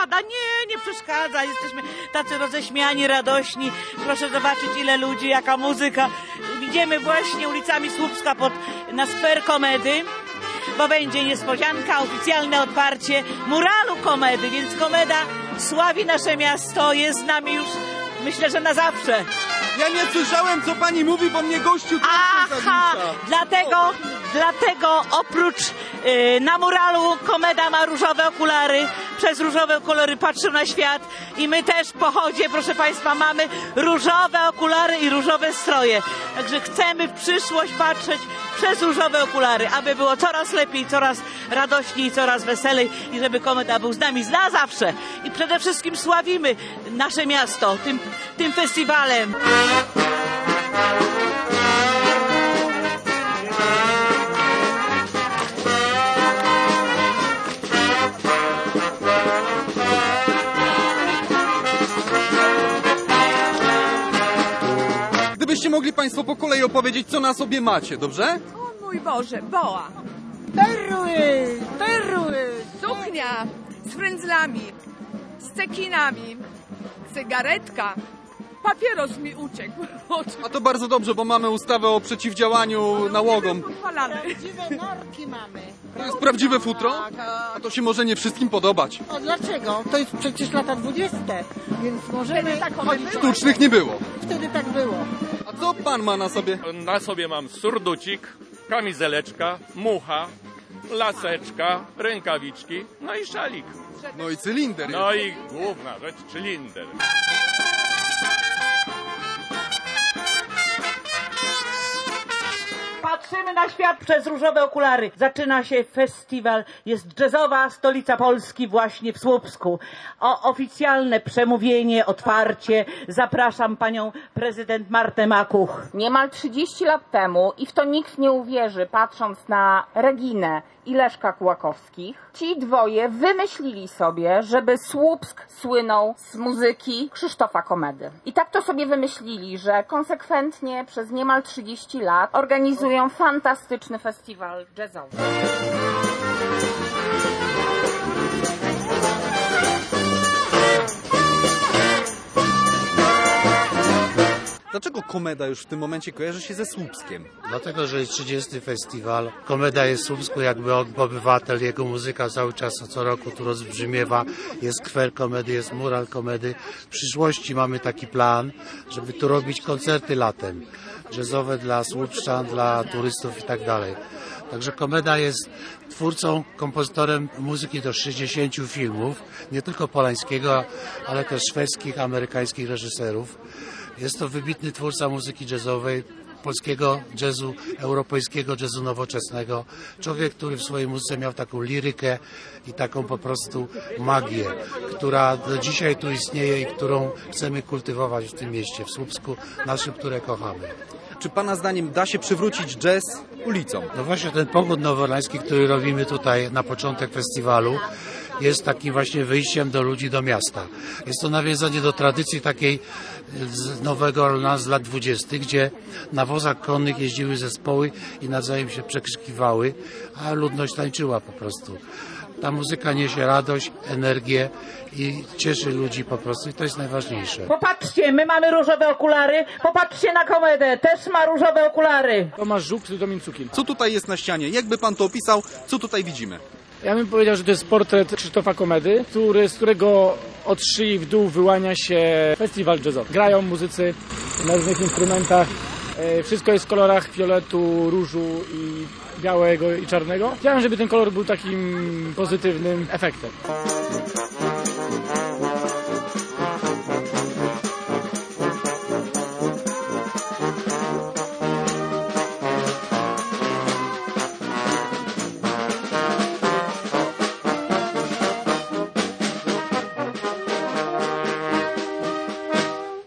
przeszkadza? Nie przeszkadza. Jesteśmy tacy roześmiani, radośni. Proszę zobaczyć, ile ludzi, jaka muzyka. Idziemy właśnie ulicami Słupska na Sfer Komedy, bo będzie niespodzianka, oficjalne otwarcie muralu Komedy, więc Komeda sławi nasze miasto, jest z nami już, myślę, że na zawsze. Ja nie słyszałem, co pani mówi, bo mnie gościu Aha, dlatego oprócz na muralu Komeda ma różowe okulary, przez różowe okulary patrzę na świat i my też po chodzie, proszę państwa, mamy różowe okulary i różowe stroje. Także chcemy w przyszłość patrzeć przez różowe okulary, aby było coraz lepiej, coraz radośniej, coraz weselej i żeby Komeda był z nami na zawsze. I przede wszystkim sławimy nasze miasto tym festiwalem. Gdybyście mogli państwo po kolei opowiedzieć, co na sobie macie, dobrze? O mój Boże, boa, perły, suknia z frędzlami, z cekinami, cygaretka, papieros mi uciekł. A to bardzo dobrze, bo mamy ustawę o przeciwdziałaniu nałogom. Prawdziwe norki mamy. To jest prawdziwe futro? A to się może nie wszystkim podobać. A dlaczego? To jest przecież lata 20, więc możemy chodzić. Sztucznych nie było. Wtedy tak było. A co pan ma na sobie? Na sobie mam surducik, kamizeleczka, mucha, laseczka, rękawiczki, no i szalik. No i cylinder. No i główna rzecz, cylinder. Patrzymy na świat przez różowe okulary. Zaczyna się festiwal. Jest jazzowa stolica Polski właśnie w Słupsku. O oficjalne przemówienie, otwarcie zapraszam panią prezydent Martę Makuch. Niemal 30 lat temu, i w to nikt nie uwierzy, patrząc na Reginę i Leszka Kłakowskich, ci dwoje wymyślili sobie, żeby Słupsk słynął z muzyki Krzysztofa Komedy. I tak to sobie wymyślili, że konsekwentnie przez niemal 30 lat organizują fantastyczny festiwal jazzowy. Dlaczego Komeda już w tym momencie kojarzy się ze Słupskiem? Dlatego, że jest 30. festiwal. Komeda jest w Słupsku jakby obywatel, jego muzyka cały czas co roku tu rozbrzmiewa. Jest skwer Komedy, jest mural Komedy. W przyszłości mamy taki plan, żeby tu robić koncerty latem. Jazzowe dla słupszczan, dla turystów i tak dalej. Także Komeda jest twórcą, kompozytorem muzyki do 60 filmów, nie tylko polańskiego, ale też szwedzkich, amerykańskich reżyserów. Jest to wybitny twórca muzyki jazzowej, polskiego jazzu, europejskiego jazzu nowoczesnego. Człowiek, który w swojej muzyce miał taką lirykę i taką po prostu magię, która do dzisiaj tu istnieje i którą chcemy kultywować w tym mieście, w Słupsku, naszym, które kochamy. Czy pana zdaniem da się przywrócić jazz ulicą? No właśnie ten pochód nowolański, który robimy tutaj na początek festiwalu, jest takim właśnie wyjściem do ludzi, do miasta. Jest to nawiązanie do tradycji takiej z nowego Orleanu z lat 20., gdzie na wozach konnych jeździły zespoły i nawzajem się przekrzykiwały, a ludność tańczyła po prostu. Ta muzyka niesie radość, energię i cieszy ludzi po prostu i to jest najważniejsze. Popatrzcie, my mamy różowe okulary, popatrzcie na Komedę, też ma różowe okulary. Tomasz Żuk, Domin Cukin. Co tutaj jest na ścianie? Jakby pan to opisał, co tutaj widzimy? Ja bym powiedział, że to jest portret Krzysztofa Komedy, z którego od szyi w dół wyłania się festiwal jazzowy. Grają muzycy na różnych instrumentach. Wszystko jest w kolorach fioletu, różu i białego i czarnego. Chciałem, żeby ten kolor był takim pozytywnym efektem.